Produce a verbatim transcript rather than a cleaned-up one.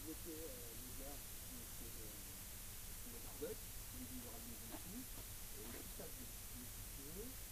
développer euh, les gars qui c'est le, le barbecue, les livres à maison et tout. Et tout ça, je l'ai fait.